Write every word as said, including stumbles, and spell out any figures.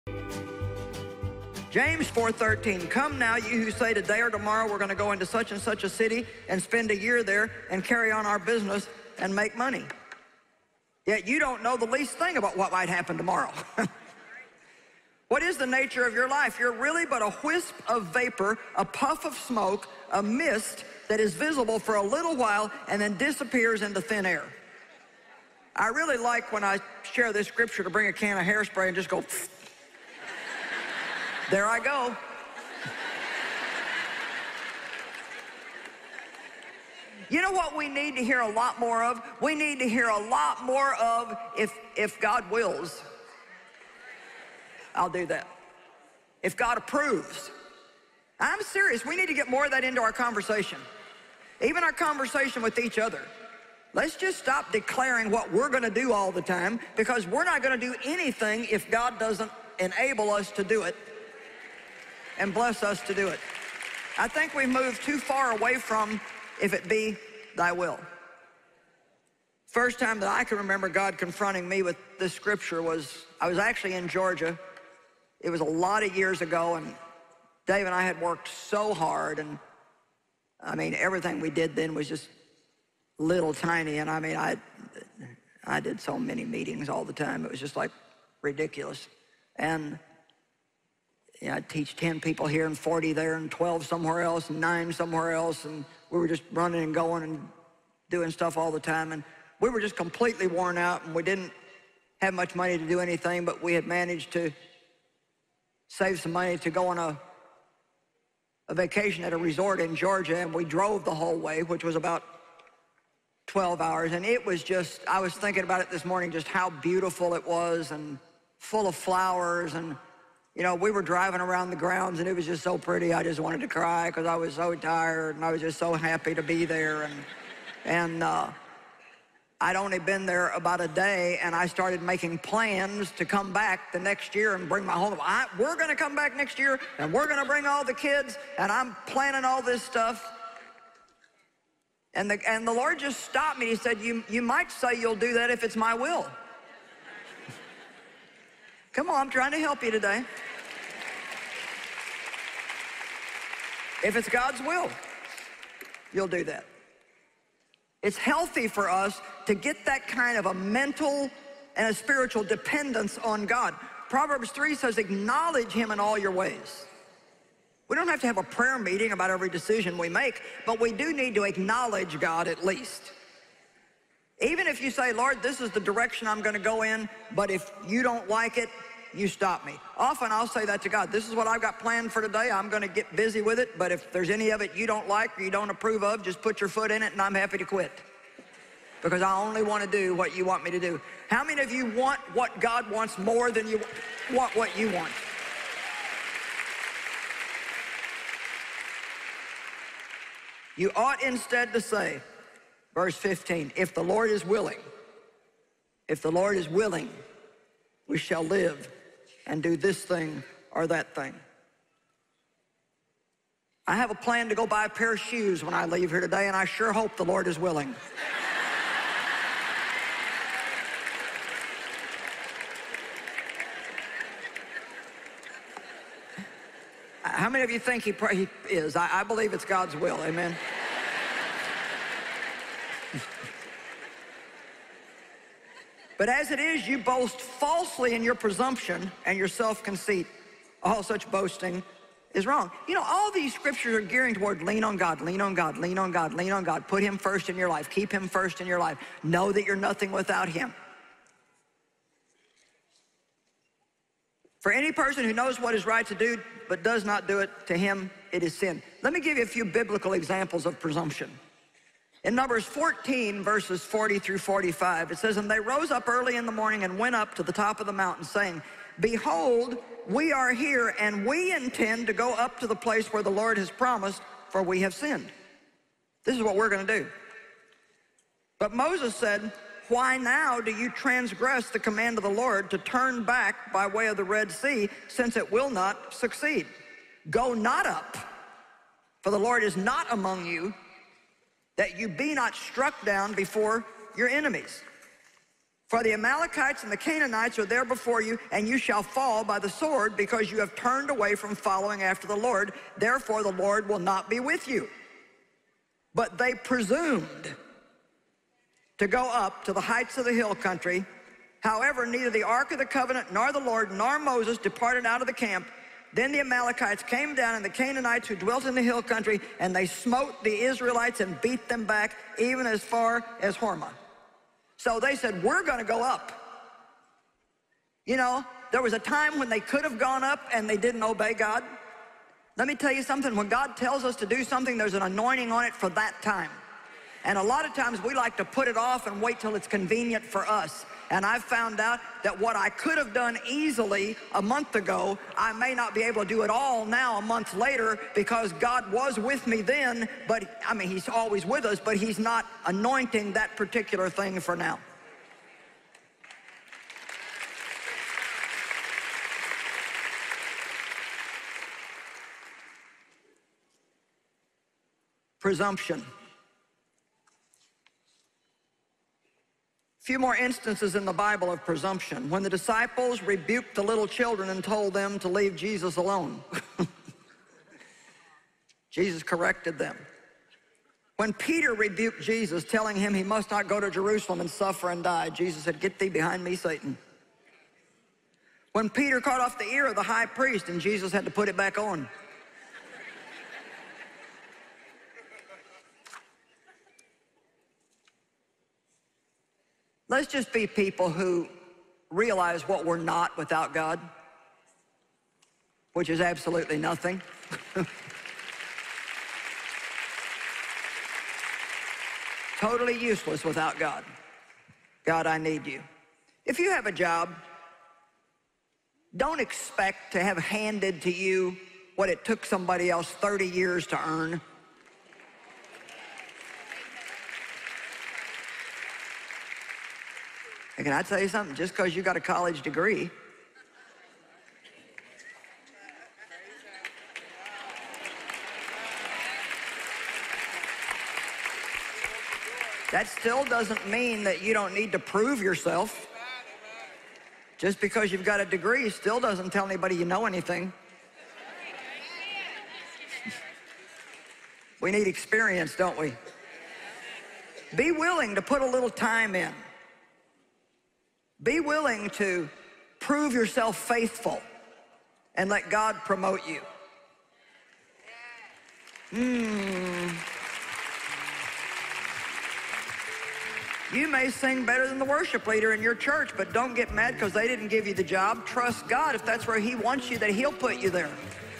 James four thirteen, come now, you who say today or tomorrow we're going to go into such and such a city and spend a year there and carry on our business and make money. Yet you don't know the least thing about what might happen tomorrow. What is the nature of your life? You're really but a wisp of vapor, a puff of smoke, a mist that is visible for a little while and then disappears into thin air. I really like when I share this scripture to bring a can of hairspray and just go, there I go. You know what we need to hear a lot more of? We need to hear a lot more of, if, if God wills, I'll do that. If God approves. I'm serious. We need to get more of that into our conversation. Even our conversation with each other. Let's just stop declaring what we're going to do all the time, because we're not going to do anything if God doesn't enable us to do it and bless us to do it. I think we've moved too far away from, if it be thy will. First time that I can remember God confronting me with this scripture was, I was actually in Georgia. It was a lot of years ago, and Dave and I had worked so hard, and I mean, everything we did then was just little tiny, and I mean, I, I did so many meetings all the time. It was just like ridiculous. And you know, I'd teach ten people here and forty there and twelve somewhere else and nine somewhere else, and we were just running and going and doing stuff all the time, and we were just completely worn out, and we didn't have much money to do anything, but we had managed to save some money to go on a, a vacation at a resort in Georgia, and we drove the whole way, which was about twelve hours, and it was just, I was thinking about it this morning, just how beautiful it was and full of flowers, and you know, we were driving around the grounds, and it was just so pretty. I just wanted to cry because I was so tired, and I was just so happy to be there. And, and uh, I'd only been there about a day, and I started making plans to come back the next year and bring my whole, I, we're going to come back next year, and we're going to bring all the kids, and I'm planning all this stuff. And the, and the Lord just stopped me. He said, you, you might say you'll do that if it's my will. Come on, I'm trying to help you today. If it's God's will, you'll do that. It's healthy for us to get that kind of a mental and a spiritual dependence on God. Proverbs three says, acknowledge him in all your ways. We don't have to have a prayer meeting about every decision we make, but we do need to acknowledge God at least. Even if you say, Lord, this is the direction I'm going to go in, but if you don't like it, you stop me. Often I'll say that to God. This is what I've got planned for today. I'm going to get busy with it, but if there's any of it you don't like or you don't approve of, just put your foot in it and I'm happy to quit. Because I only want to do what you want me to do. How many of you want what God wants more than you want what you want? You ought instead to say, verse fifteen, if the Lord is willing, if the Lord is willing, we shall live and do this thing or that thing. I have a plan to go buy a pair of shoes when I leave here today, and I sure hope the Lord is willing. How many of you think he, he is? I, I believe it's God's will, amen? But as it is, you boast falsely in your presumption and your self-conceit. All such boasting is wrong. You know, all these scriptures are gearing toward lean on God, lean on God, lean on God, lean on God. Put him first in your life. Keep him first in your life. Know that you're nothing without him. For any person who knows what is right to do but does not do it, to him it is sin. Let me give you a few biblical examples of presumption. In Numbers fourteen, verses forty through forty-five, it says, and they rose up early in the morning and went up to the top of the mountain, saying, behold, we are here, and we intend to go up to the place where the Lord has promised, for we have sinned. This is what we're going to do. But Moses said, why now do you transgress the command of the Lord to turn back by way of the Red Sea, since it will not succeed? Go not up, for the Lord is not among you, that you be not struck down before your enemies. For the Amalekites and the Canaanites are there before you, and you shall fall by the sword, because you have turned away from following after the Lord. Therefore the Lord will not be with you. But they presumed to go up to the heights of the hill country. However, neither the ark of the covenant, nor the Lord, nor Moses departed out of the camp. Then the Amalekites came down, and the Canaanites who dwelt in the hill country, and they smote the Israelites and beat them back, even as far as Hormah. So they said, we're going to go up. You know, there was a time when they could have gone up and they didn't obey God. Let me tell you something. When God tells us to do something, there's an anointing on it for that time. And a lot of times we like to put it off and wait till it's convenient for us. And I've found out that what I could have done easily a month ago, I may not be able to do it all now a month later, because God was with me then, but I mean, he's always with us, but he's not anointing that particular thing for now. Presumption. A few more instances in the Bible of presumption. When the disciples rebuked the little children and told them to leave Jesus alone. Jesus corrected them. When Peter rebuked Jesus, telling him he must not go to Jerusalem and suffer and die, Jesus said, "Get thee behind me, Satan." When Peter cut off the ear of the high priest and Jesus had to put it back on. Let's just be people who realize what we're not without God, which is absolutely nothing. Totally useless without God. God, I need you. If you have a job, don't expect to have handed to you what it took somebody else thirty years to earn. And can I tell you something? Just because you got a college degree, that still doesn't mean that you don't need to prove yourself. Just because you've got a degree still doesn't tell anybody you know anything. We need experience, don't we? Be willing to put a little time in. Be willing to prove yourself faithful and let God promote you. Hmm. You may sing better than the worship leader in your church, but don't get mad because they didn't give you the job. Trust God. If that's where he wants you, that he'll put you there.